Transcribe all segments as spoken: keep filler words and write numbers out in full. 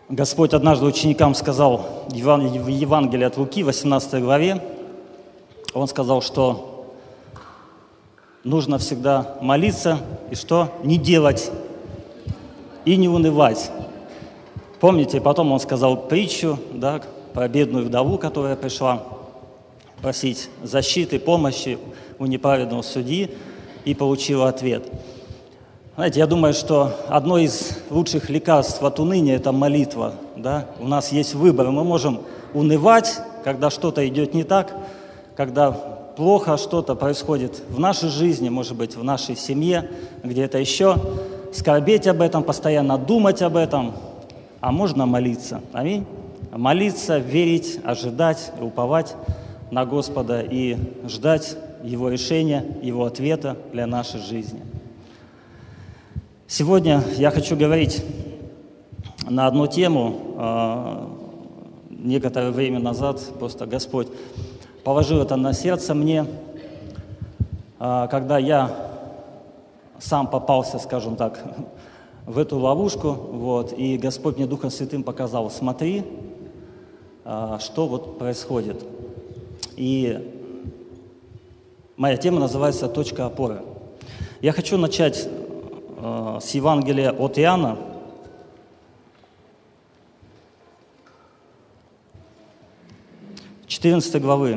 Господь однажды ученикам сказал в Евангелии от Луки, восемнадцатой главе, Он сказал, что нужно всегда молиться и что? Не делать и не унывать. Помните, потом Он сказал притчу, да, про бедную вдову, которая пришла просить защиты, помощи у неправедного судьи и получила ответ. Знаете, я думаю, что одно из лучших лекарств от уныния – это молитва. Да? У нас есть выбор. Мы можем унывать, когда что-то идет не так, когда плохо что-то происходит в нашей жизни, может быть, в нашей семье, где-то еще. Скорбеть об этом, постоянно думать об этом. А можно молиться. Аминь. Молиться, верить, ожидать, уповать на Господа и ждать Его решения, Его ответа для нашей жизни. Сегодня я хочу говорить на одну тему. Некоторое время назад просто Господь положил это на сердце мне, когда я сам попался, скажем так, в эту ловушку, вот, и Господь мне Духом Святым показал: смотри, что вот происходит. И моя тема называется «Точка опоры». Я хочу начать с Евангелия от Иоанна, четырнадцатой главы.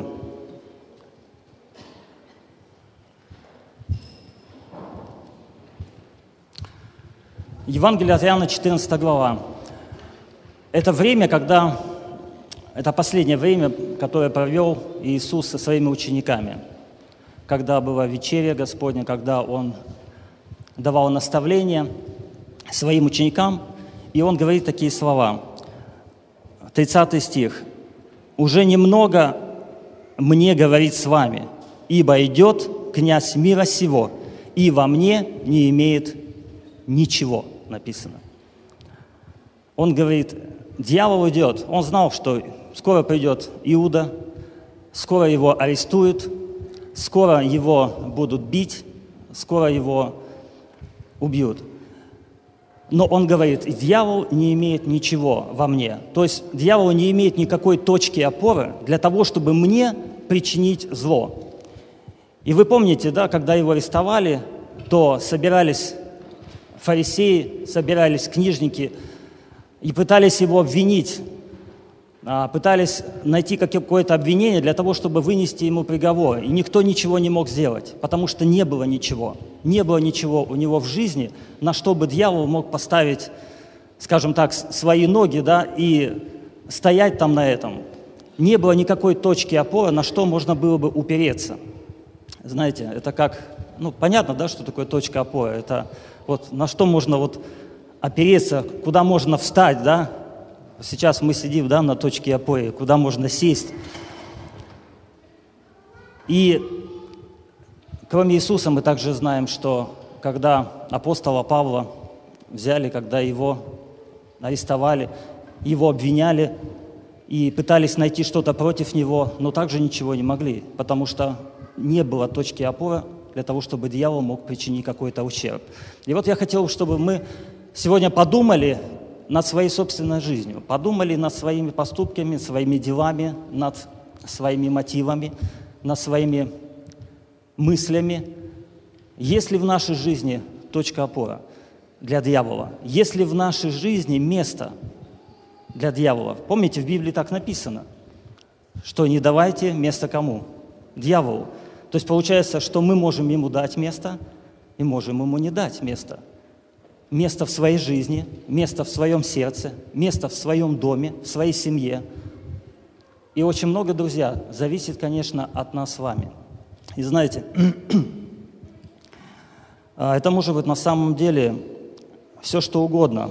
Евангелие от Иоанна, четырнадцатая глава. Это время, когда, это последнее время, которое провел Иисус со своими учениками, когда была вечеря Господня, когда Он давал наставления своим ученикам, и Он говорит такие слова. тридцатый стих. «Уже немного мне говорить с вами, ибо идет князь мира сего, и во мне не имеет ничего», написано. Он говорит, дьявол идет. Он знал, что скоро придет Иуда, скоро его арестуют, скоро его будут бить, скоро его убьют. Но он говорит, дьявол не имеет ничего во мне. То есть дьявол не имеет никакой точки опоры для того, чтобы мне причинить зло. И вы помните, да, когда его арестовали, то собирались фарисеи, собирались книжники и пытались его обвинить, пытались найти какое-то обвинение для того, чтобы вынести ему приговор. И никто ничего не мог сделать, потому что не было ничего. Не было ничего у него в жизни, на что бы дьявол мог поставить, скажем так, свои ноги, да, и стоять там на этом. Не было никакой точки опоры, на что можно было бы упереться. Знаете, это как, ну, понятно, да, что такое точка опоры. Это вот на что можно вот опереться, куда можно встать, да. Сейчас мы сидим, да, на точке опоры, куда можно сесть. И кроме Иисуса мы также знаем, что когда апостола Павла взяли, когда его арестовали, его обвиняли и пытались найти что-то против него, но также ничего не могли, потому что не было точки опоры для того, чтобы дьявол мог причинить какой-то ущерб. И вот я хотел, чтобы мы сегодня подумали над своей собственной жизнью, подумали над своими поступками, своими делами, над своими мотивами, над своими мыслями. Есть ли в нашей жизни точка опоры для дьявола? Есть ли в нашей жизни место для дьявола? Помните, в Библии так написано, что не давайте место кому? Дьяволу. То есть получается, что мы можем ему дать место и можем ему не дать место. Место в своей жизни, место в своем сердце, место в своем доме, в своей семье. И очень много, друзья, зависит, конечно, от нас с вами. И знаете, это может быть на самом деле все, что угодно.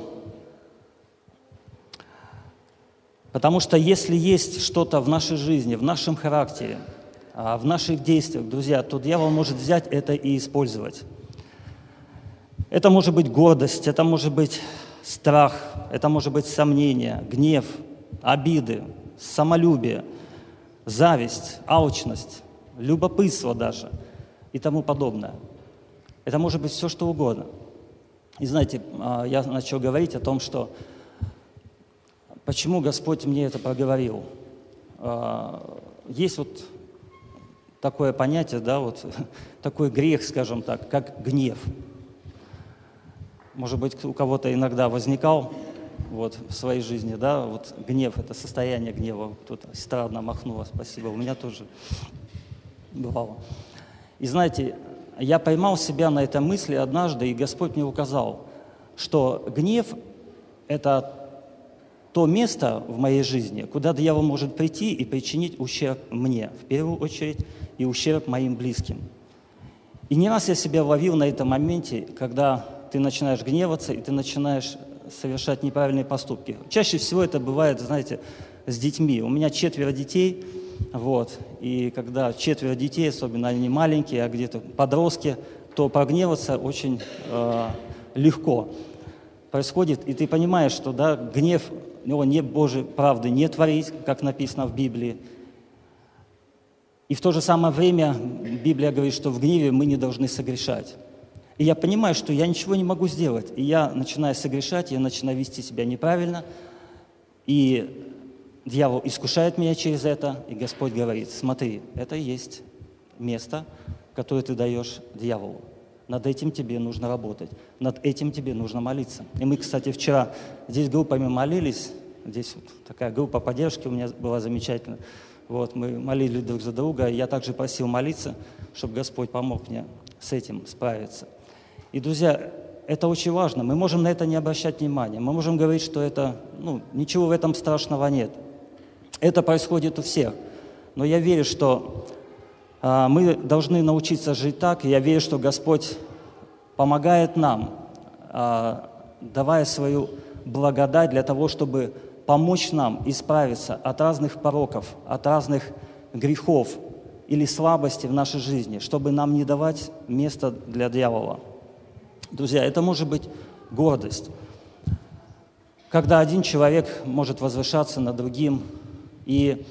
Потому что если есть что-то в нашей жизни, в нашем характере, в наших действиях, друзья, то дьявол может взять это и использовать. Это может быть гордость, это может быть страх, это может быть сомнение, гнев, обиды, самолюбие, зависть, алчность, любопытство даже и тому подобное. Это может быть все, что угодно. И знаете, я начал говорить о том, что почему Господь мне это проговорил? Есть вот такое понятие, да, вот такой грех, скажем так, как гнев. Может быть, у кого-то иногда возникал вот, в своей жизни, да, вот гнев, это состояние гнева. Кто-то эстрадно махнула, спасибо, у меня тоже бывало. И знаете, я поймал себя на этой мысли однажды, и Господь мне указал, что гнев – это то место в моей жизни, куда дьявол может прийти и причинить ущерб мне, в первую очередь, и ущерб моим близким. И не раз я себя ловил на этом моменте, когда ты начинаешь гневаться, и ты начинаешь совершать неправильные поступки. Чаще всего это бывает, знаете, с детьми. У меня четверо детей, вот, и когда четверо детей, особенно они маленькие, а где-то подростки, то прогневаться очень э, легко происходит, и ты понимаешь, что да, гнев, его не Божьей правды не творить, как написано в Библии. И в то же самое время Библия говорит, что в гневе мы не должны согрешать. И я понимаю, что я ничего не могу сделать. И я начинаю согрешать, я начинаю вести себя неправильно. И дьявол искушает меня через это, и Господь говорит: смотри, это и есть место, которое ты даешь дьяволу. Над этим тебе нужно работать, над этим тебе нужно молиться. И мы, кстати, вчера здесь группами молились, здесь вот такая группа поддержки у меня была замечательная. Вот, мы молились друг за друга, и я также просил молиться, чтобы Господь помог мне с этим справиться. И, друзья, это очень важно. Мы можем на это не обращать внимания. Мы можем говорить, что это, ну, ничего в этом страшного нет. Это происходит у всех. Но я верю, что а, мы должны научиться жить так, и я верю, что Господь помогает нам, а, давая свою благодать для того, чтобы помочь нам исправиться от разных пороков, от разных грехов или слабостей в нашей жизни, чтобы нам не давать места для дьявола. Друзья, это может быть гордость, когда один человек может возвышаться над другим. И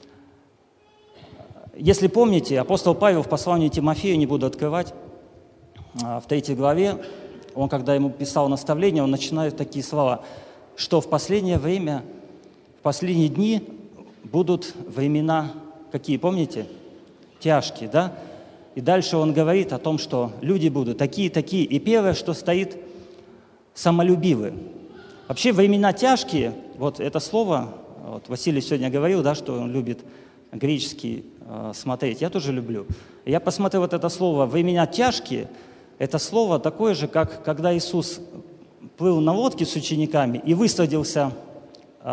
если помните, апостол Павел в послании Тимофею, не буду открывать, в третьей главе, он, когда ему писал наставление, он начинает такие слова, что в последнее время, в последние дни будут времена, какие, помните? Тяжкие, да? И дальше он говорит о том, что люди будут такие-такие. И первое, что стоит, самолюбивы. Вообще времена тяжкие, вот это слово, вот Василий сегодня говорил, да, что он любит греческий э, смотреть. Я тоже люблю. Я посмотрел вот это слово «времена тяжкие», это слово такое же, как когда Иисус плыл на лодке с учениками и высадился э,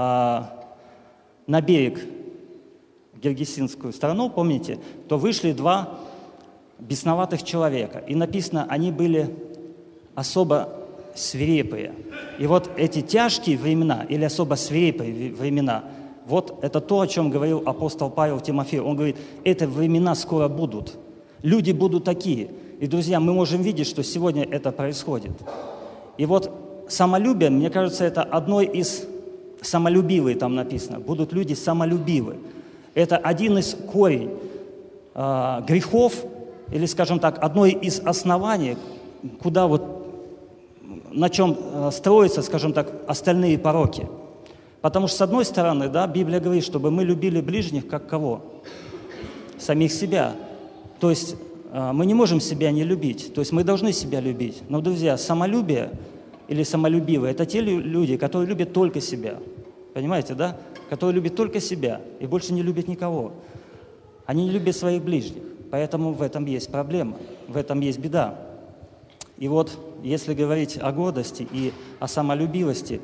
на берег в Гергесинскую страну, помните, то вышли два бесноватых человека. И написано, они были особо свирепые. И вот эти тяжкие времена или особо свирепые времена, вот это то, о чем говорил апостол Павел Тимофею. Он говорит, эти времена скоро будут. Люди будут такие. И, друзья, мы можем видеть, что сегодня это происходит. И вот самолюбие, мне кажется, это одно из самолюбивых, там написано. Будут люди самолюбивы. Это один из корень э, грехов, или, скажем так, одно из оснований, куда вот, на чем э, строятся, скажем так, остальные пороки. Потому что, с одной стороны, да, Библия говорит, чтобы мы любили ближних, как кого? Самих себя. То есть э, мы не можем себя не любить, то есть мы должны себя любить. Но, друзья, самолюбие или самолюбивые – это те люди, которые любят только себя. Понимаете, да? Которые любят только себя и больше не любят никого. Они не любят своих ближних. Поэтому в этом есть проблема, в этом есть беда. И вот, если говорить о гордости и о самолюбивости,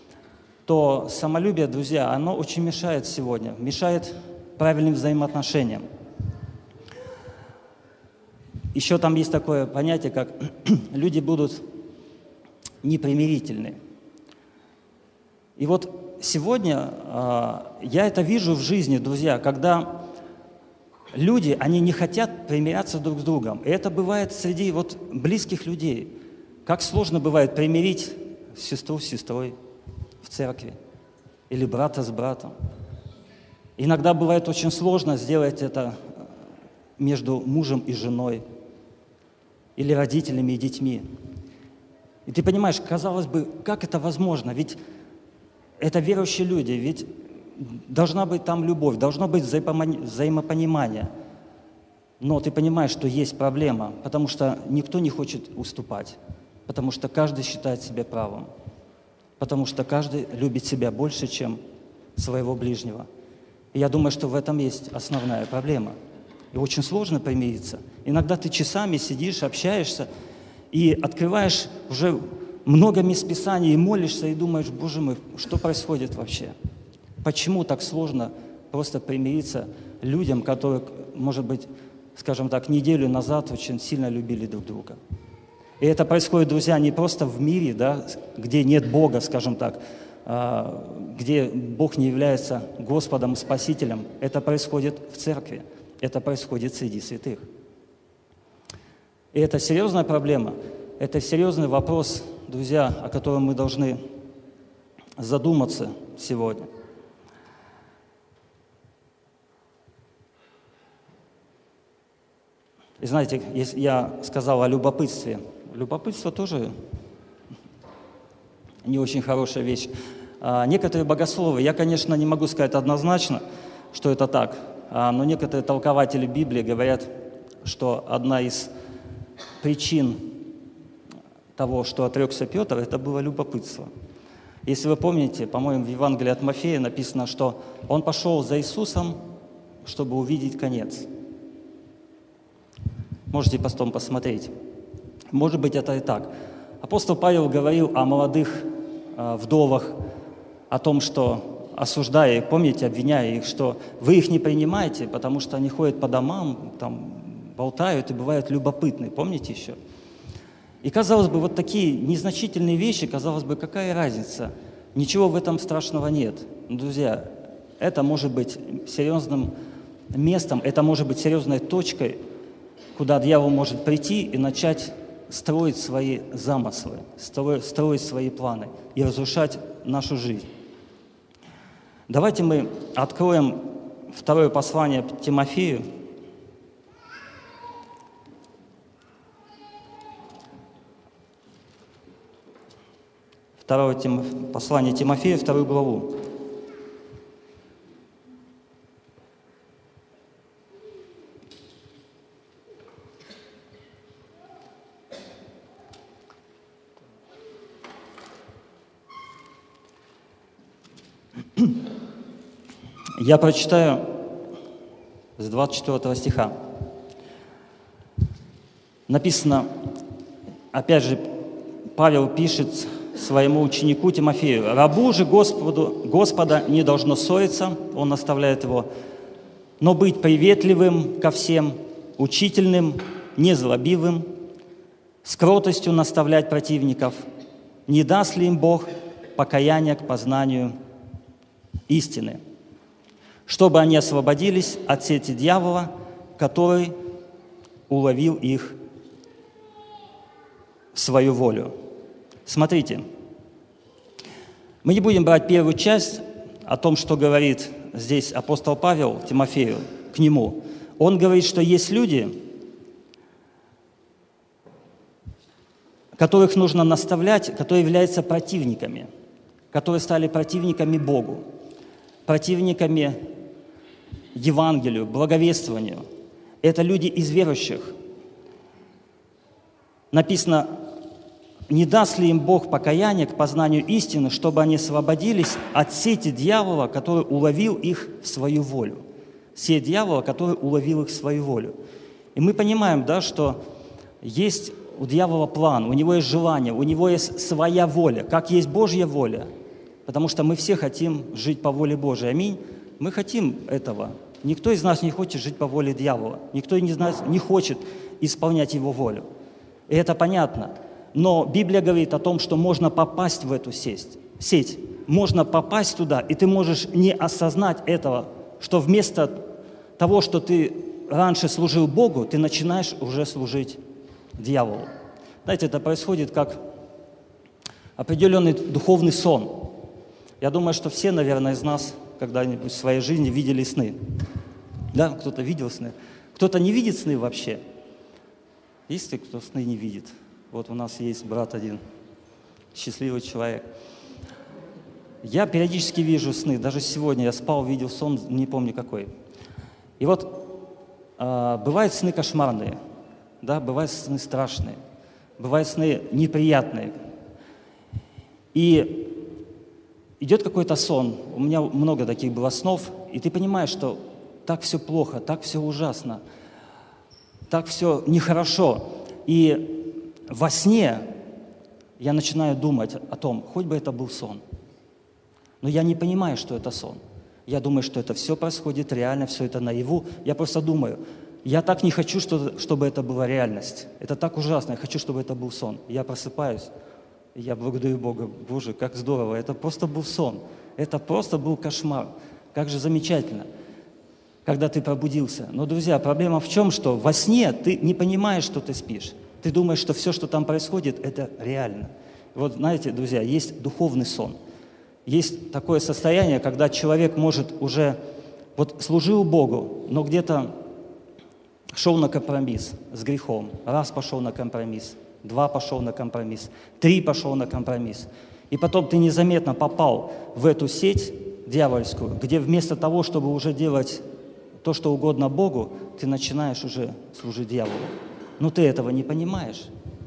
то самолюбие, друзья, оно очень мешает сегодня, мешает правильным взаимоотношениям. Еще там есть такое понятие, как люди будут непримирительны. И вот сегодня э, я это вижу в жизни, друзья, когда люди, они не хотят примиряться друг с другом. И это бывает среди вот близких людей. Как сложно бывает примирить сестру с сестрой в церкви или брата с братом. Иногда бывает очень сложно сделать это между мужем и женой или родителями и детьми. И ты понимаешь, казалось бы, как это возможно? Ведь это верующие люди, ведь должна быть там любовь, должно быть взаимопонимание. Но ты понимаешь, что есть проблема, потому что никто не хочет уступать, потому что каждый считает себя правым, потому что каждый любит себя больше, чем своего ближнего. И я думаю, что в этом есть основная проблема. И очень сложно примириться. Иногда ты часами сидишь, общаешься и открываешь уже много мест Писания и молишься, и думаешь: Боже мой, что происходит вообще? Почему так сложно просто примириться людям, которые, может быть, скажем так, неделю назад очень сильно любили друг друга? И это происходит, друзья, не просто в мире, да, где нет Бога, скажем так, где Бог не является Господом, Спасителем. Это происходит в церкви, это происходит среди святых. И это серьезная проблема, это серьезный вопрос, друзья, о котором мы должны задуматься сегодня. И знаете, если я сказал о любопытстве, любопытство тоже не очень хорошая вещь. А некоторые богословы, я, конечно, не могу сказать однозначно, что это так, но некоторые толкователи Библии говорят, что одна из причин того, что отрекся Петр, это было любопытство. Если вы помните, по-моему, в Евангелии от Матфея написано, что он пошел за Иисусом, чтобы увидеть конец. Можете потом посмотреть. Может быть, это и так. Апостол Павел говорил о молодых э, вдовах, о том, что, осуждая их, помните, обвиняя их, что вы их не принимаете, потому что они ходят по домам, там, болтают и бывают любопытны. Помните еще? И, казалось бы, вот такие незначительные вещи, казалось бы, какая разница? Ничего в этом страшного нет. Но, друзья, это может быть серьезным местом, это может быть серьезной точкой, куда дьявол может прийти и начать строить свои замыслы, строить свои планы и разрушать нашу жизнь. Давайте мы откроем второе послание Тимофею. Второе послание Тимофею, вторую главу. Я прочитаю с двадцать четвёртого стиха. Написано, опять же, Павел пишет своему ученику Тимофею: «Рабу же Господу, Господа не должно ссориться», он наставляет его, «но быть приветливым ко всем, учительным, незлобивым, с кротостью наставлять противников, не даст ли им Бог покаяние к познанию истины, чтобы они освободились от сети дьявола, который уловил их в свою волю». Смотрите, мы не будем брать первую часть о том, что говорит здесь апостол Павел Тимофею, к нему. Он говорит, что есть люди, которых нужно наставлять, которые являются противниками, которые стали противниками Богу, противниками Евангелию, благовествованию. Это люди из верующих. Написано: «Не даст ли им Бог покаяние к познанию истины, чтобы они освободились от сети дьявола, который уловил их в свою волю». Сеть дьявола, который уловил их в свою волю. И мы понимаем, да, что есть у дьявола план, у него есть желание, у него есть своя воля, как есть Божья воля. Потому что мы все хотим жить по воле Божией. Аминь. Мы хотим этого. Никто из нас не хочет жить по воле дьявола. Никто из нас не хочет исполнять его волю. И это понятно. Но Библия говорит о том, что можно попасть в эту сеть. сеть. Можно попасть туда, и ты можешь не осознать этого, что вместо того, что ты раньше служил Богу, ты начинаешь уже служить дьяволу. Знаете, это происходит как определенный духовный сон. Я думаю, что все, наверное, из нас когда-нибудь в своей жизни видели сны. Да, кто-то видел сны. Кто-то не видит сны вообще. Есть ли кто сны не видит? Вот у нас есть брат один, счастливый человек. Я периодически вижу сны, даже сегодня я спал, видел сон, не помню какой. И вот э, бывают сны кошмарные, да, бывают сны страшные, бывают сны неприятные. И идет какой-то сон, у меня много таких было снов, и ты понимаешь, что так все плохо, так все ужасно, так все нехорошо. И во сне я начинаю думать о том, хоть бы это был сон. Но я не понимаю, что это сон. Я думаю, что это все происходит реально, все это наяву. Я просто думаю, я так не хочу, что, чтобы это была реальность. Это так ужасно, я хочу, чтобы это был сон. Я просыпаюсь, и я благодарю Бога. Боже, как здорово, это просто был сон. Это просто был кошмар. Как же замечательно, когда ты пробудился. Но, друзья, проблема в чем, что во сне ты не понимаешь, что ты спишь. Ты думаешь, что все, что там происходит, это реально. Вот знаете, друзья, есть духовный сон. Есть такое состояние, когда человек может уже, вот служил Богу, но где-то шел на компромисс с грехом. Раз пошел на компромисс, два пошел на компромисс, три пошел на компромисс. И потом ты незаметно попал в эту сеть дьявольскую, где вместо того, чтобы уже делать то, что угодно Богу, ты начинаешь уже служить дьяволу. Но ты этого не понимаешь.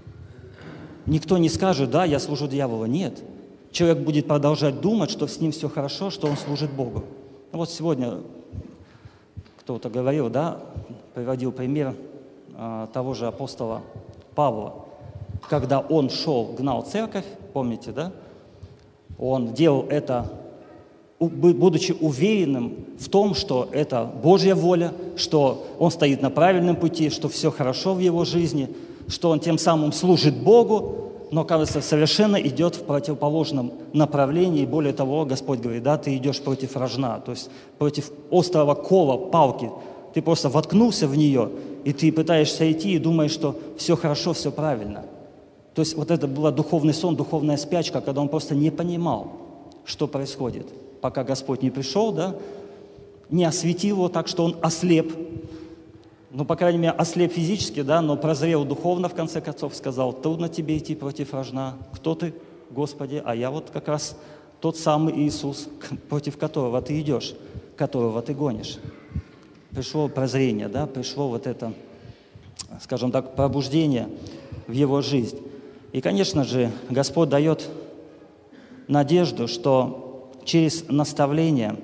Никто не скажет, да, я служу дьяволу. Нет. Человек будет продолжать думать, что с ним все хорошо, что он служит Богу. Вот сегодня кто-то говорил, да, приводил пример э, того же апостола Павла, когда он шел, гнал церковь, помните, да? Он делал это, будучи уверенным в том, что это Божья воля, что он стоит на правильном пути, что все хорошо в его жизни, что он тем самым служит Богу, но, кажется, совершенно идет в противоположном направлении. И более того, Господь говорит, да, ты идешь против рожна, то есть против острого кола, палки. Ты просто воткнулся в нее, и ты пытаешься идти и думаешь, что все хорошо, все правильно. То есть вот это был духовный сон, духовная спячка, когда он просто не понимал, что происходит. Пока Господь не пришел, да, не осветил его так, что он ослеп. Ну, по крайней мере, ослеп физически, да, но прозрел духовно, в конце концов, сказал, трудно тебе идти против рожна. Кто ты, Господи? А я вот как раз тот самый Иисус, против которого ты идешь, которого ты гонишь. Пришло прозрение, да, пришло вот это, скажем так, пробуждение в его жизнь. И, конечно же, Господь дает надежду, что через наставление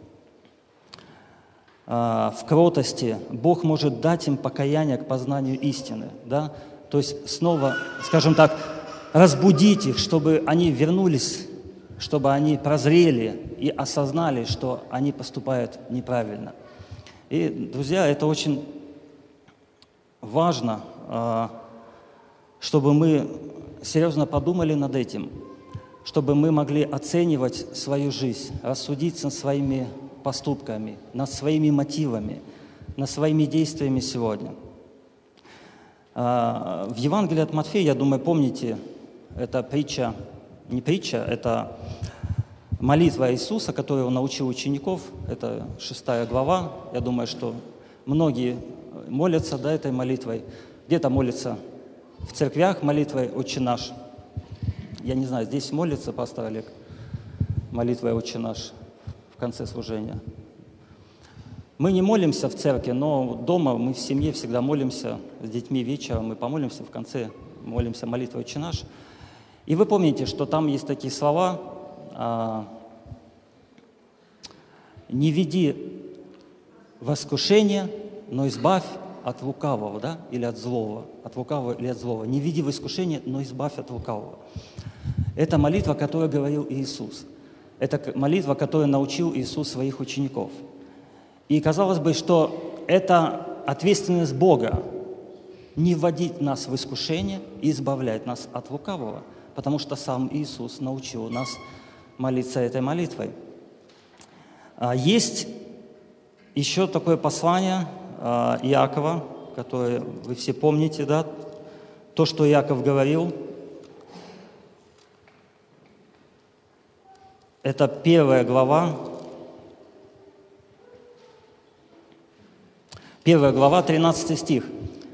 в кротости Бог может дать им покаяние к познанию истины, да? То есть снова, скажем так, разбудить их, чтобы они вернулись, чтобы они прозрели и осознали, что они поступают неправильно. И, друзья, это очень важно, чтобы мы серьезно подумали над этим, чтобы мы могли оценивать свою жизнь, рассудить над своими поступками, над своими мотивами, над своими действиями сегодня. В Евангелии от Матфея, я думаю, помните, это притча, не притча, это молитва Иисуса, которую он научил учеников, это шестая глава. Я думаю, что многие молятся, да, этой молитвой. Где-то молятся в церквях молитвой «Отче наш». Я не знаю, здесь молится пастор Олег молитвой «Отче наш» в конце служения. Мы не молимся в церкви, но дома мы в семье всегда молимся с детьми вечером, мы помолимся, в конце молимся молитвой «Отче наш». И вы помните, что там есть такие слова а, «Не веди в искушение, но избавь от лукавого», да, или от злого, от лукавого или от злого. «Не веди в искушение, но избавь от лукавого». Это молитва, которую говорил Иисус. Это молитва, которую научил Иисус своих учеников. И казалось бы, что это ответственность Бога не вводить нас в искушение и избавлять нас от лукавого, потому что сам Иисус научил нас молиться этой молитвой. Есть еще такое послание Иакова, которое вы все помните, да, то, что Иаков говорил. Это первая глава, первая глава, тринадцатый стих.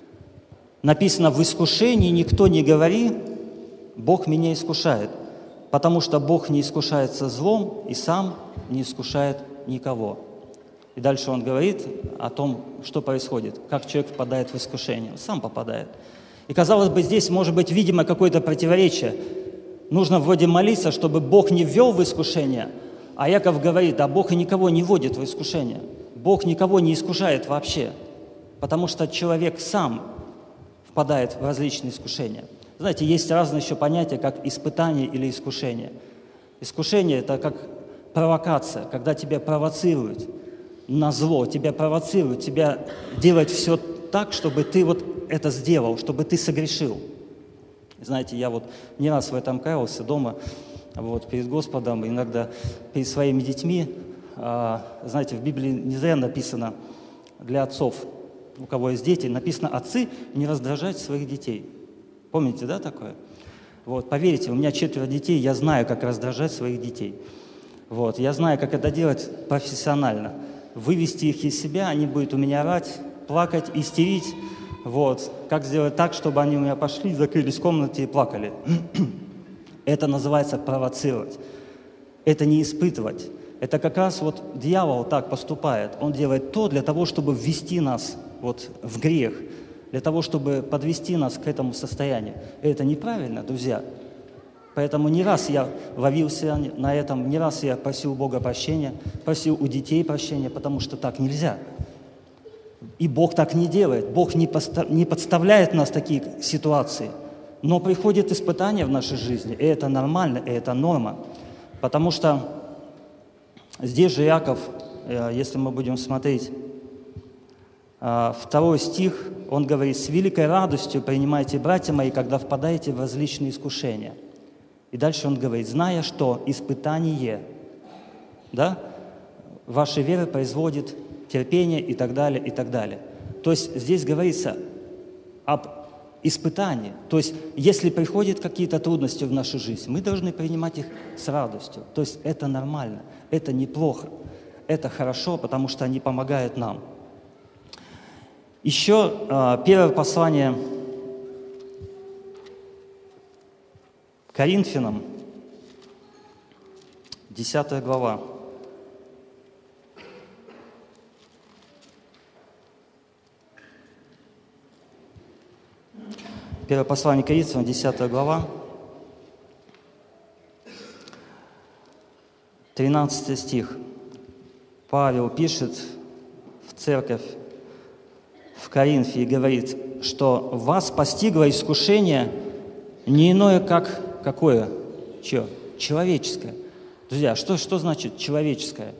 Написано: «В искушении никто не говори, Бог меня искушает, потому что Бог не искушается злом и сам не искушает никого. И дальше он говорит о том, что происходит, как человек впадает в искушение. Он сам попадает. И, казалось бы, здесь может быть видимо какое-то противоречие. Нужно вроде молиться, чтобы Бог не ввел в искушение, а Яков говорит, а Бог и никого не вводит в искушение. Бог никого не искушает вообще, потому что человек сам впадает в различные искушения. Знаете, есть разные еще понятия, как испытание или искушение. Искушение – это как провокация, когда тебя провоцируют на зло, тебя провоцируют, тебя делают все так, чтобы ты вот это сделал, чтобы ты согрешил. Знаете, я вот не раз в этом каялся дома, вот, перед Господом, иногда перед своими детьми. А, знаете, в Библии не зря написано для отцов, у кого есть дети, написано «Отцы, не раздражать своих детей». Помните, да, такое? Вот, поверьте, у меня четверо детей, я знаю, как раздражать своих детей. Вот, я знаю, как это делать профессионально. Вывести их из себя, они будут у меня орать, плакать, истерить. Вот, как сделать так, чтобы они у меня пошли, закрылись в комнате и плакали. Это называется провоцировать. Это не испытывать. Это как раз вот дьявол так поступает. Он делает то для того, чтобы ввести нас вот в грех, для того, чтобы подвести нас к этому состоянию. И это неправильно, друзья. Поэтому не раз я ловился на этом, не раз я просил у Бога прощения, просил у детей прощения, потому что так нельзя. И Бог так не делает. Бог не, постав, не подставляет нас в такие ситуации. Но приходят испытания в нашей жизни, и это нормально, и это норма. Потому что здесь же Иаков, если мы будем смотреть, второй стих, он говорит: «С великой радостью принимайте, братья мои, когда впадаете в различные искушения». И дальше он говорит: «Зная, что испытание, да, вашей веры производит терпение», и так далее, и так далее. То есть здесь говорится об испытании. То есть если приходят какие-то трудности в нашу жизнь, мы должны принимать их с радостью. То есть это нормально, это неплохо, это хорошо, потому что они помогают нам. Еще э, первое послание Коринфянам, десятая глава. Первое послание Коринфянам, десятая глава, тринадцатый стих. Павел пишет в церковь в Коринфе и говорит, что вас постигло искушение не иное, как какое? Че? Человеческое. Друзья, что, что значит человеческое?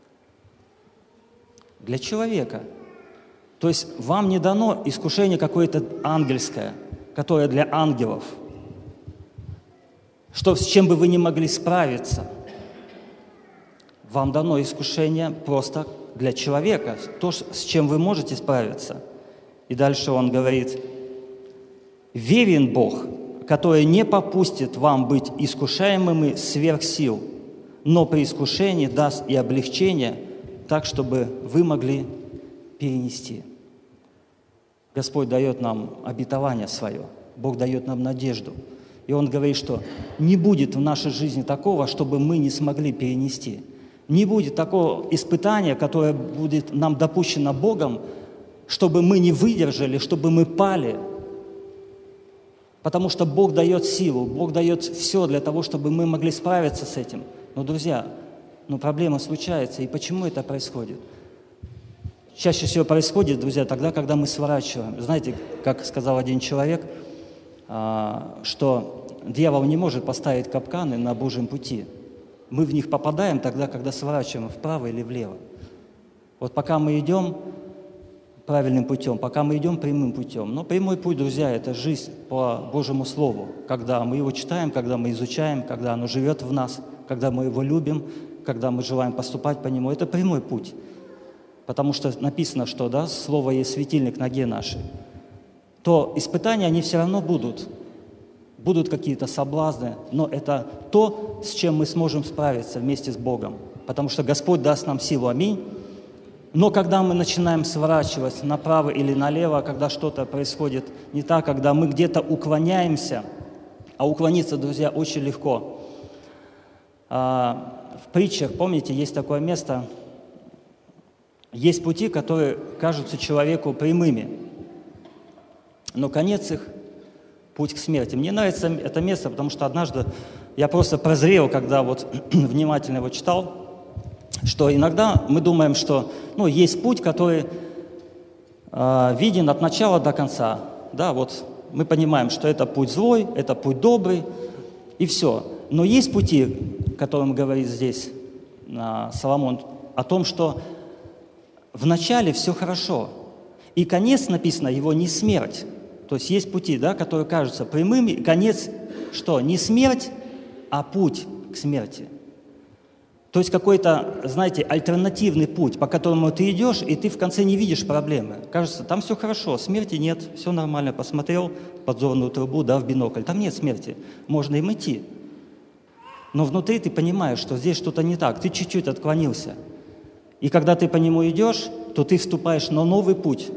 Для человека. То есть вам не дано искушение какое-то ангельское, которое для ангелов, что, с чем бы вы не могли справиться. Вам дано искушение просто для человека, то, с чем вы можете справиться. И дальше он говорит: «Верен Бог, который не попустит вам быть искушаемыми сверх сил, но при искушении даст и облегчение, так, чтобы вы могли перенести». Господь дает нам обетование свое, Бог дает нам надежду. И Он говорит, что не будет в нашей жизни такого, чтобы мы не смогли перенести. Не будет такого испытания, которое будет нам допущено Богом, чтобы мы не выдержали, чтобы мы пали. Потому что Бог дает силу, Бог дает все для того, чтобы мы могли справиться с этим. Но, друзья, но проблема случается. И почему это происходит? Чаще всего происходит, друзья, тогда, когда мы сворачиваем. Знаете, как сказал один человек, что дьявол не может поставить капканы на Божьем пути. Мы в них попадаем тогда, когда сворачиваем вправо или влево. Вот пока мы идем правильным путем, пока мы идем прямым путем. Но прямой путь, друзья, это жизнь по Божьему Слову. Когда мы его читаем, когда мы изучаем, когда оно живет в нас, когда мы его любим, когда мы желаем поступать по нему. Это прямой путь. Потому что написано, что да, Слово есть светильник ноге нашей. То испытания, они все равно будут. Будут какие-то соблазны, но это то, с чем мы сможем справиться вместе с Богом. Потому что Господь даст нам силу. Аминь. Но когда мы начинаем сворачивать направо или налево, когда что-то происходит не так, когда мы где-то уклоняемся, а уклониться, друзья, очень легко. В притчах, помните, есть такое место, есть пути, которые кажутся человеку прямыми, но конец их – путь к смерти. Мне нравится это место, потому что однажды я просто прозрел, когда вот внимательно его читал, что иногда мы думаем, что ну, есть путь, который э, виден от начала до конца. Да, вот мы понимаем, что это путь злой, это путь добрый, и все. Но есть пути, о которых говорит здесь э, Соломон, о том, что вначале все хорошо, и конец, написано, его не смерть. То есть есть пути, да, которые кажутся прямыми, и конец что? Не смерть, а путь к смерти. То есть какой-то, знаете, альтернативный путь, по которому ты идешь, и ты в конце не видишь проблемы. Кажется, там все хорошо, смерти нет, все нормально. Посмотрел в подзорную трубу, да, в бинокль, там нет смерти, можно им идти. Но внутри ты понимаешь, что здесь что-то не так, ты чуть-чуть отклонился. И когда ты по нему идешь, то ты вступаешь на новый путь.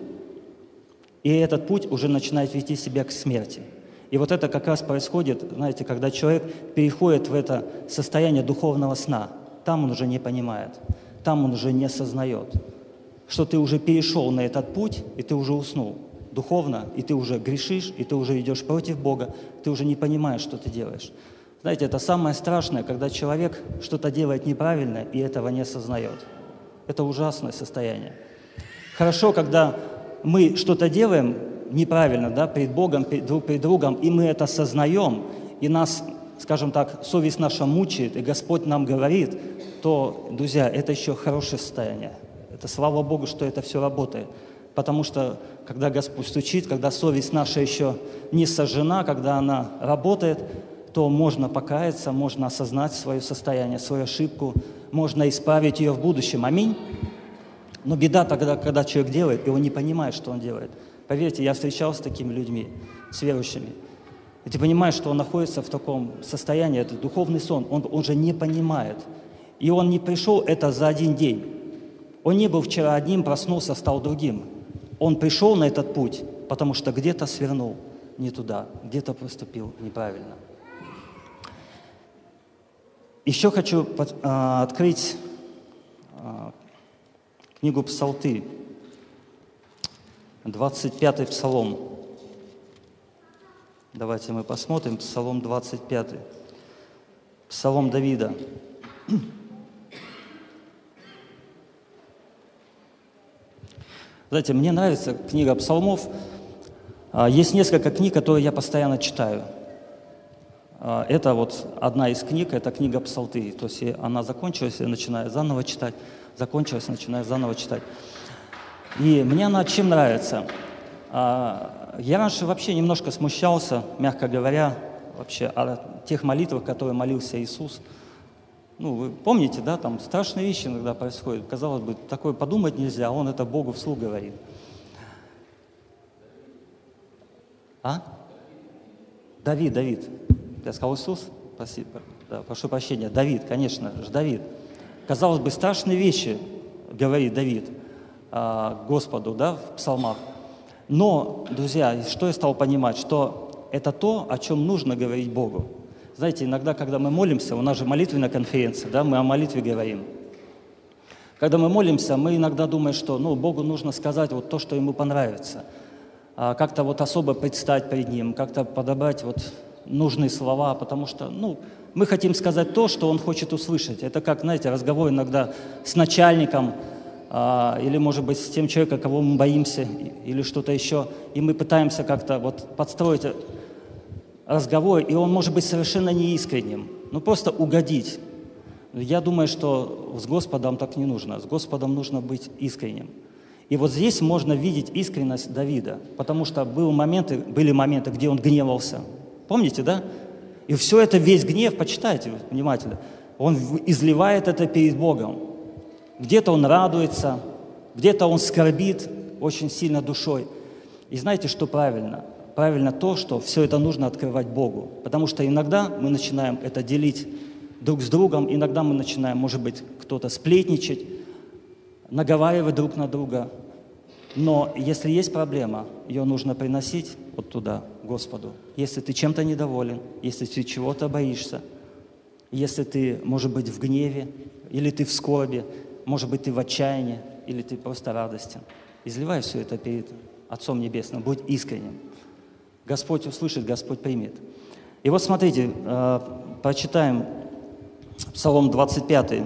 И этот путь уже начинает вести себя к смерти. И вот это как раз происходит, знаете, когда человек переходит в это состояние духовного сна. Там он уже не понимает, там он уже не осознает, что ты уже перешел на этот путь, и ты уже уснул духовно, и ты уже грешишь, и ты уже идешь против Бога, ты уже не понимаешь, что ты делаешь. Знаете, это самое страшное, когда человек что-то делает неправильно и этого не осознает. Это ужасное состояние. Хорошо, когда мы что-то делаем неправильно, да, перед Богом, перед, друг перед другом, и мы это осознаем, и нас, скажем так, совесть наша мучает, и Господь нам говорит, то, друзья, это еще хорошее состояние. Это слава Богу, что это все работает. Потому что, когда Господь стучит, когда совесть наша еще не сожжена, когда она работает, то можно покаяться, можно осознать свое состояние, свою ошибку, можно исправить ее в будущем. Аминь. Но беда тогда, когда человек делает, и он не понимает, что он делает. Поверьте, я встречался с такими людьми, с верующими. И ты понимаешь, что он находится в таком состоянии, это духовный сон, он, он же не понимает. И он не пришел это за один день. Он не был вчера одним, проснулся, стал другим. Он пришел на этот путь, потому что где-то свернул не туда, где-то поступил неправильно. Еще хочу под, а, открыть а, книгу Псалтырь, двадцать пятый Псалом. Давайте мы посмотрим, Псалом двадцать пятый, Псалом Давида. Знаете, мне нравится книга Псалмов. Есть несколько книг, которые я постоянно читаю. Это вот одна из книг, это книга Псалтырь. То есть она закончилась, я начинаю заново читать, закончилась, начинаю заново читать. И мне она чем нравится? Я раньше вообще немножко смущался, мягко говоря, вообще о тех молитвах, которые молился Иисус. Ну, вы помните, да, там страшные вещи иногда происходят. Казалось бы, такое подумать нельзя, а он это Богу вслух говорит. А? Давид, Давид. Я сказал Иисус? Прости, да, прошу прощения. Давид, конечно же, Давид. Казалось бы, страшные вещи говорит Давид а, Господу, да, в псалмах. Но, друзья, что я стал понимать, что это то, о чем нужно говорить Богу. Знаете, иногда, когда мы молимся, у нас же молитвенная конференция, да, мы о молитве говорим. Когда мы молимся, мы иногда думаем, что ну, Богу нужно сказать вот то, что Ему понравится. А как-то вот особо предстать перед Ним, как-то подобрать вот нужные слова, потому что ну, мы хотим сказать то, что Он хочет услышать. Это как, знаете, разговор иногда с начальником, а, или, может быть, с тем человеком, кого мы боимся, или что-то еще, и мы пытаемся как-то вот подстроить разговор, и он может быть совершенно неискренним, ну просто угодить. Я думаю, что с Господом так не нужно. С Господом нужно быть искренним. И вот здесь можно видеть искренность Давида, потому что были моменты, были моменты, где он гневался. Помните, да? И все это, весь гнев, почитайте внимательно, он изливает это перед Богом. Где-то он радуется, где-то он скорбит очень сильно душой. И знаете, что правильно? Правильно то, что все это нужно открывать Богу. Потому что иногда мы начинаем это делить друг с другом, иногда мы начинаем, может быть, кто-то сплетничать, наговаривать друг на друга. Но если есть проблема, ее нужно приносить вот туда, Господу. Если ты чем-то недоволен, если ты чего-то боишься, Если ты, может быть, в гневе, или ты в скорби, может быть, ты в отчаянии, или ты просто радостен. Изливай все это перед Отцом Небесным, будь искренним. Господь услышит, Господь примет. И вот смотрите, э, прочитаем Псалом двадцать пятый.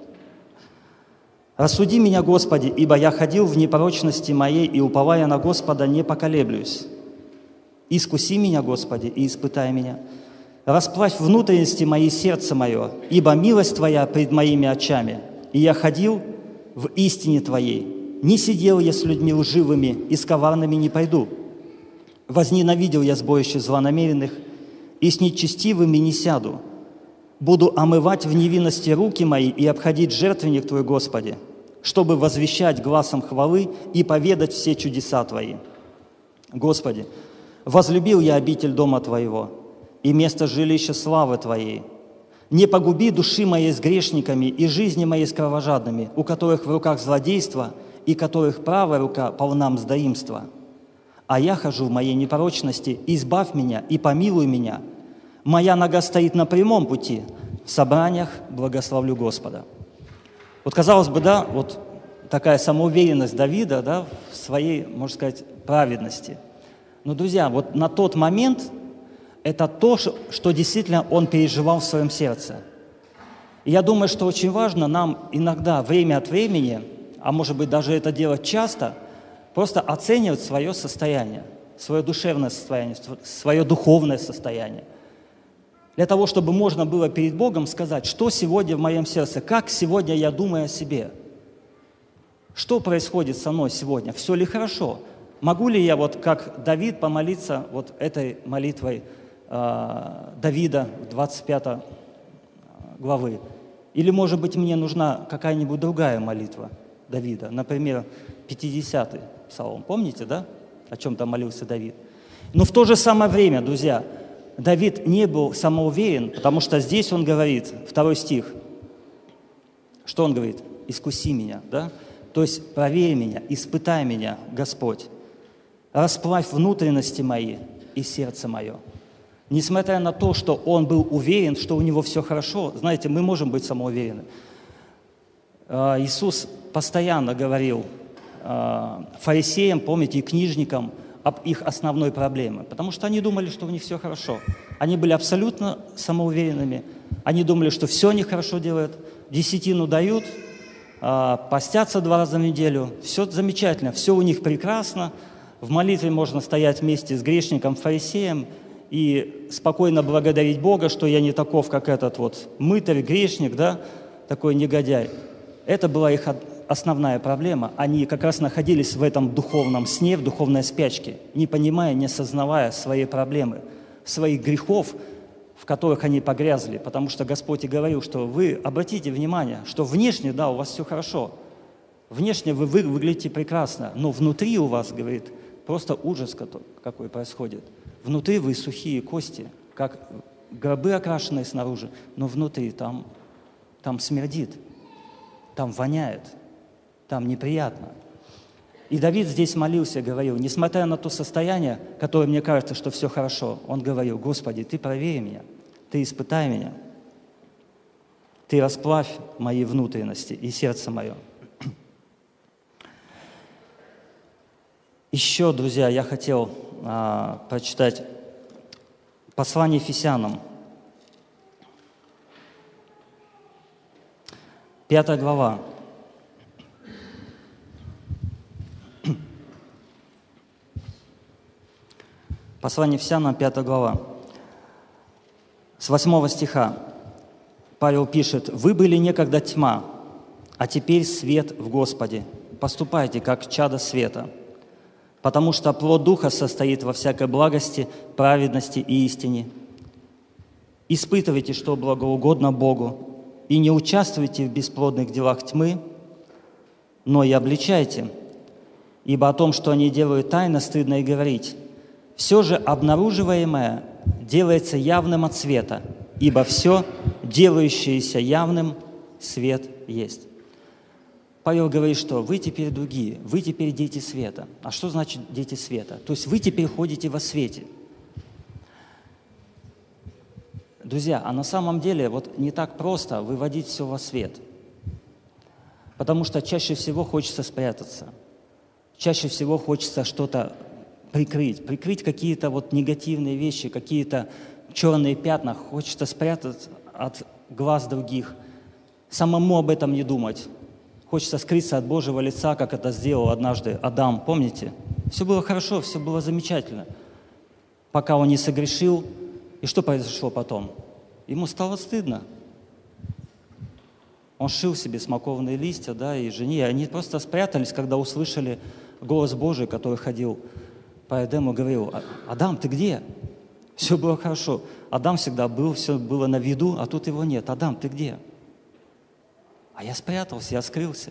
«Рассуди меня, Господи, ибо я ходил в непорочности моей, и, уповая на Господа, не поколеблюсь. Искуси меня, Господи, и испытай меня. Расплавь внутренности мои сердце мое, ибо милость Твоя пред моими очами, и я ходил в истине Твоей. Не сидел я с людьми лживыми, и с коварными не пойду. Возненавидел я сборище злонамеренных, и с нечестивыми не сяду. Буду омывать в невинности руки мои и обходить жертвенник Твой, Господи, чтобы возвещать гласом хвалы и поведать все чудеса Твои. Господи, возлюбил я обитель дома Твоего и место жилища славы Твоей. Не погуби души моей с грешниками и жизни моей с кровожадными, у которых в руках злодейство и которых правая рука полна мздоимства. А я хожу в моей непорочности, избавь меня и помилуй меня. Моя нога стоит на прямом пути, в собраниях благословлю Господа». Вот казалось бы, да, вот такая самоуверенность Давида, да, в своей, можно сказать, праведности. Но, друзья, вот на тот момент это то, что действительно он переживал в своем сердце. И я думаю, что очень важно нам иногда, время от времени, а может быть даже это делать часто, просто оценивать свое состояние, свое душевное состояние, свое духовное состояние. Для того, чтобы можно было перед Богом сказать, что сегодня в моем сердце, как сегодня я думаю о себе. Что происходит со мной сегодня? Все ли хорошо? Могу ли я, вот как Давид, помолиться вот этой молитвой э, Давида, двадцать пятой главы? Или, может быть, мне нужна какая-нибудь другая молитва Давида? Например, пятидесятый псалом. Помните, да, о чем там молился Давид? Но в то же самое время, друзья, Давид не был самоуверен, потому что здесь он говорит, второй стих, что он говорит? «Искуси меня», да? То есть проверь меня, испытай меня, Господь. Расплавь внутренности мои и сердце мое. Несмотря на то, что он был уверен, что у него все хорошо, знаете, мы можем быть самоуверены. Иисус постоянно говорил фарисеям, помните, и книжникам об их основной проблеме, потому что они думали, что у них все хорошо. Они были абсолютно самоуверенными, они думали, что все они хорошо делают, десятину дают, постятся два раза в неделю, все замечательно, все у них прекрасно, в молитве можно стоять вместе с грешником, фарисеем и спокойно благодарить Бога, что я не таков, как этот вот мытарь, грешник, да, такой негодяй. Это была их основная проблема. Они как раз находились в этом духовном сне, в духовной спячке, не понимая, не осознавая своей проблемы, своих грехов, в которых они погрязли. Потому что Господь и говорил, что вы обратите внимание, что внешне, да, у вас все хорошо. Внешне вы, вы выглядите прекрасно, но внутри у вас, говорит, просто ужас какой происходит. Внутри вы сухие кости, как гробы окрашенные снаружи, но внутри там, там смердит, там воняет. Там неприятно. И Давид здесь молился, говорил, несмотря на то состояние, которое мне кажется, что все хорошо, он говорил, Господи, Ты проверь меня, Ты испытай меня, Ты расплавь мои внутренности и сердце мое. Еще, друзья, я хотел а, прочитать послание Ефесянам, пятая глава. Послание Ефесянам, пятая глава, с восьмого стиха. Павел пишет: «Вы были некогда тьма, а теперь свет в Господе. Поступайте, как чада света, потому что плод Духа состоит во всякой благости, праведности и истине. Испытывайте, что благоугодно Богу, и не участвуйте в бесплодных делах тьмы, но и обличайте, ибо о том, что они делают тайно, стыдно и говорить. Все же обнаруживаемое делается явным от света, ибо все, делающееся явным, свет есть». Павел говорит, что вы теперь другие, вы теперь дети света. А что значит дети света? То есть вы теперь ходите во свете. Друзья, а на самом деле вот не так просто выводить все во свет. Потому что чаще всего хочется спрятаться. Чаще всего хочется что-то прикрыть. Прикрыть какие-то вот негативные вещи, какие-то черные пятна. Хочется спрятать от глаз других. Самому об этом не думать. Хочется скрыться от Божьего лица, как это сделал однажды Адам. Помните? Все было хорошо, все было замечательно. Пока он не согрешил. И что произошло потом? Ему стало стыдно. Он шил себе смоковные листья, да, и жене. Они просто спрятались, когда услышали голос Божий, который ходил по Эдему, говорил: «Адам, ты где?» Все было хорошо. Адам всегда был, все было на виду, а тут его нет. «Адам, ты где?» А я спрятался, я скрылся.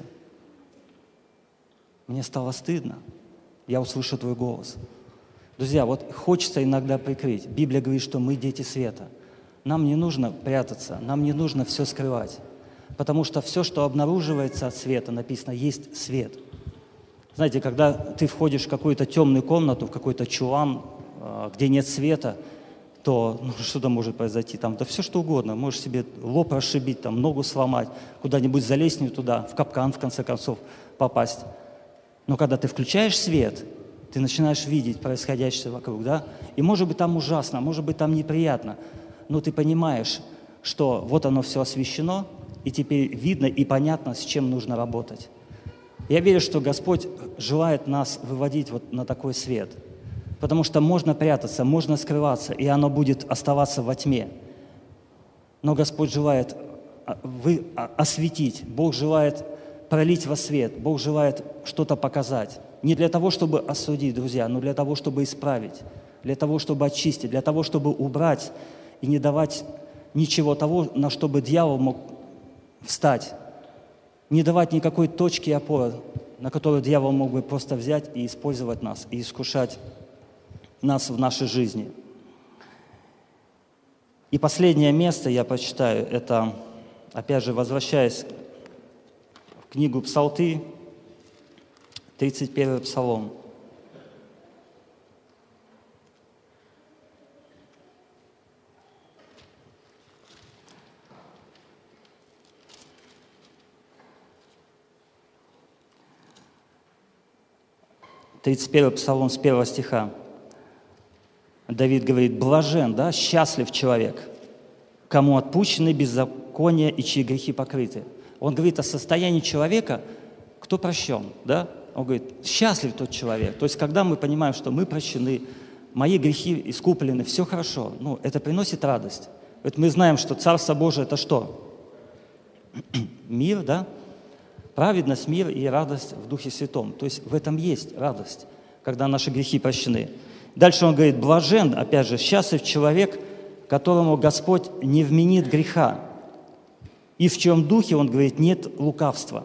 Мне стало стыдно. Я услышал твой голос. Друзья, вот хочется иногда прикрыть. Библия говорит, что мы дети света. Нам не нужно прятаться, нам не нужно все скрывать. Потому что все, что обнаруживается от света, написано, есть свет. Знаете, когда ты входишь в какую-то темную комнату, в какой-то чулан, где нет света, то ну, что-то может произойти. Там, да все что угодно. Можешь себе лоб расшибить, там, ногу сломать, куда-нибудь залезть не туда, в капкан, в конце концов, попасть. Но когда ты включаешь свет, ты начинаешь видеть происходящее вокруг, да? И может быть там ужасно, может быть там неприятно, но ты понимаешь, что вот оно все освещено, и теперь видно и понятно, с чем нужно работать. Я верю, что Господь желает нас выводить вот на такой свет, потому что можно прятаться, можно скрываться, и оно будет оставаться во тьме. Но Господь желает вы осветить, Бог желает пролить во свет, Бог желает что-то показать. Не для того, чтобы осудить, друзья, но для того, чтобы исправить, для того, чтобы очистить, для того, чтобы убрать и не давать ничего того, на что бы дьявол мог встать. Не давать никакой точки опоры, на которую дьявол мог бы просто взять и использовать нас, и искушать нас в нашей жизни. И последнее место я прочитаю, это, опять же, возвращаясь в книгу Псалты, тридцать первый Псалом. тридцать первый Псалом с первого стиха. Давид говорит: «Блажен, да, счастлив человек, кому отпущены беззакония и чьи грехи покрыты». Он говорит о состоянии человека, кто прощен, да? Он говорит, счастлив тот человек. То есть, когда мы понимаем, что мы прощены, мои грехи искуплены, все хорошо, ну, это приносит радость. Ведь мы знаем, что Царство Божие – это что? Мир, да? Праведность, мир и радость в Духе Святом. То есть в этом есть радость, когда наши грехи прощены. Дальше он говорит, блажен, опять же, счастлив человек, которому Господь не вменит греха, и в чьем духе, он говорит, нет лукавства.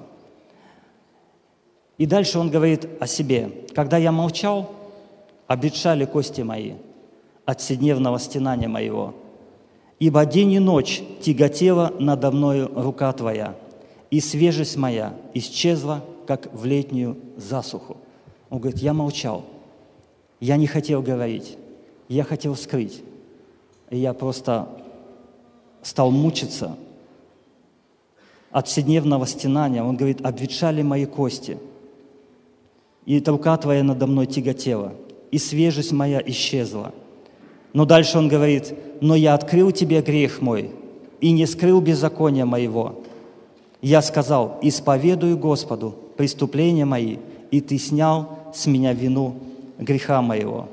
И дальше он говорит о себе. «Когда я молчал, обветшали кости мои от вседневного стенания моего, ибо день и ночь тяготела надо мною рука Твоя, и свежесть моя исчезла, как в летнюю засуху». Он говорит, я молчал, я не хотел говорить, я хотел скрыть. И я просто стал мучиться от вседневного стенания. Он говорит, обветшали мои кости, и рука Твоя надо мной тяготела, и свежесть моя исчезла. Но дальше он говорит, но я открыл Тебе грех мой, и не скрыл беззакония моего. Я сказал, исповедую Господу преступления мои, и Ты снял с меня вину греха моего.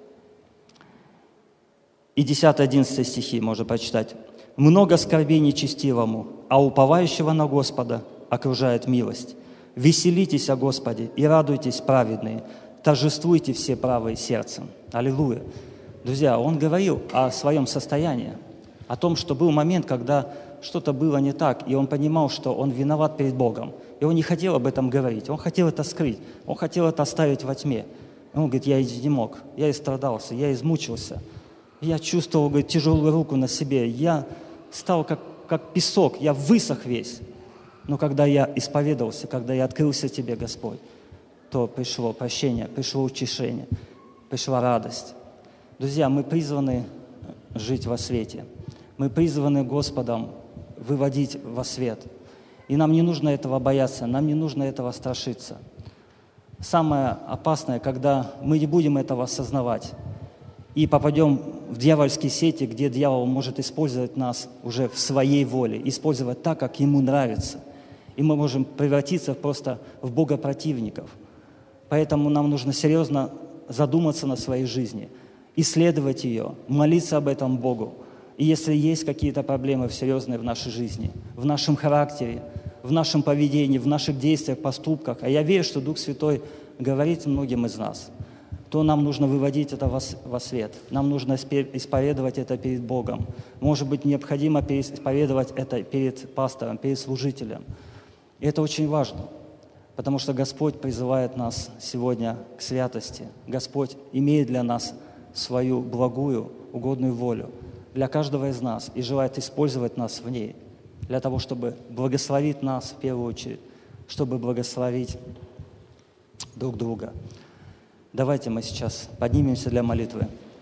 И десятый-одиннадцатый стихи можно прочитать. «Много скорбей нечестивому, а уповающего на Господа окружает милость. Веселитесь о Господе и радуйтесь, праведные, торжествуйте все правые сердцем». Аллилуйя! Друзья, он говорил о своем состоянии, о том, что был момент, когда что-то было не так, и он понимал, что он виноват перед Богом. И он не хотел об этом говорить, он хотел это скрыть, он хотел это оставить во тьме. И он говорит, я не мог, я истрадался, я измучился, я чувствовал, говорит, тяжелую руку на себе, я стал как, как песок, я высох весь. Но когда я исповедовался, когда я открылся Тебе, Господь, то пришло прощение, пришло утешение, пришла радость. Друзья, мы призваны жить во свете. Мы призваны Господом выводить во свет. И нам не нужно этого бояться, нам не нужно этого страшиться. Самое опасное, когда мы не будем этого осознавать и попадем в дьявольские сети, где дьявол может использовать нас уже в своей воле, использовать так, как ему нравится. И мы можем превратиться просто в богопротивников. Поэтому нам нужно серьезно задуматься на своей жизни, исследовать ее, молиться об этом Богу. И если есть какие-то проблемы серьезные в нашей жизни, в нашем характере, в нашем поведении, в наших действиях, поступках, а я верю, что Дух Святой говорит многим из нас, то нам нужно выводить это во свет. Нам нужно исповедовать это перед Богом. Может быть, необходимо исповедовать это перед пастором, перед служителем. И это очень важно, потому что Господь призывает нас сегодня к святости. Господь имеет для нас свою благую, угодную волю для каждого из нас и желает использовать нас в ней, для того, чтобы благословить нас в первую очередь, чтобы благословить друг друга. Давайте мы сейчас поднимемся для молитвы.